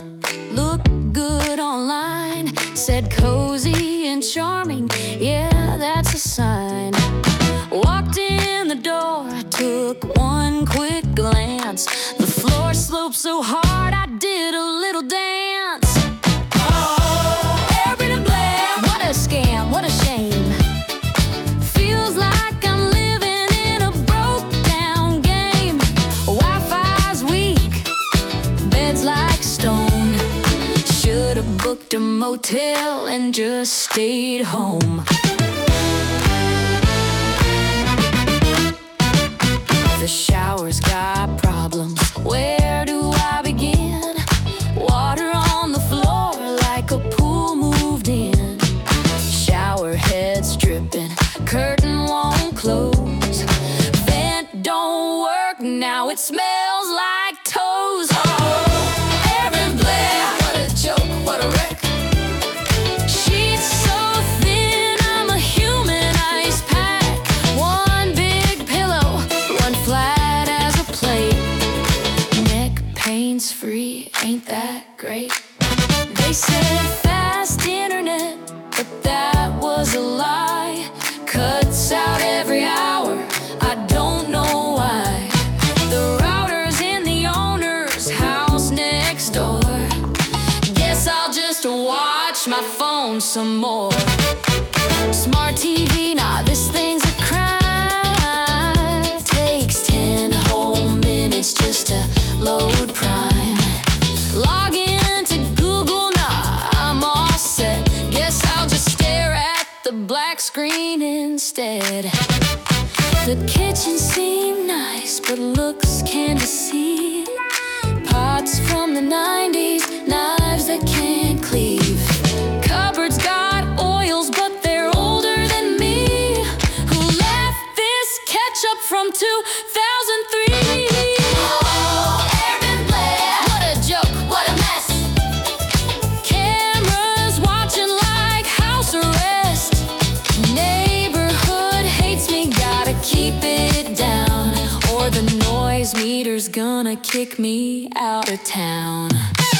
Looked good online, said cozy and charming, yeah, that's a sign. Walked in the door, took one quick glance. The floor sloped so hard I did a little dance. Oh, Airbnb Blair, what a scam, what a shame. Feels like I'm living in a broke-down game. Wi-Fi's weak, bed's like stone. Should've booked a motel and just stayed home. The shower's got problems, where do I begin? Water on the floor like a pool moved in. Shower head's dripping, curtain won't close. Vent don't work, now it smells like toes. Oh, Airbnb Blair, what a joke, what a wreck. Sheets so thin, I'm a human ice pack. One big pillow, run flat as a plate. Neck pain's free, ain't that great? They said fast internet, but that was a lie. Cuts out every hour, I don't know why. The router's in the owner's house next door. Guess I'll just watch my phone some more. Smart TV, nah, this thing's a crime. Takes 10 whole minutes just to load Prime. Log into Google, nah, I'm all set. Guess I'll just stare at the black screen instead. The kitchen seemed nice, but looks can deceive. Pots from the 90s, knives that can't cleave. Cupboards got oils, but they're older than me. Who left this ketchup from 2003? Oh, Airbnb Blair, what a joke, what a mess. Cameras watching like house arrest. Neighborhood hates me, gotta keep it down, or the noise meter's gonna kick me out of town.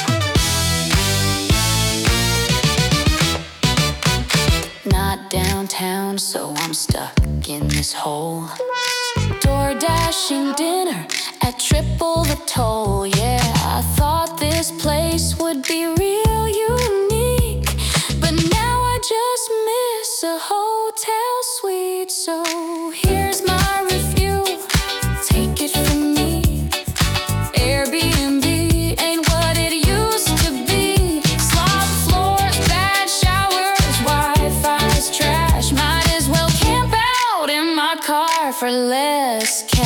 Not downtown, so I'm stuck in this hole. Door dashing dinner at triple the toll. Yeah, I thought this place would be real unique, but now I just miss a hotel suite. So here's my review, take it from me. Airbnb ain't what it used to be. Slop floors, bad showers, Wi-Fi's trash. Might as well camp out in my car for less cash.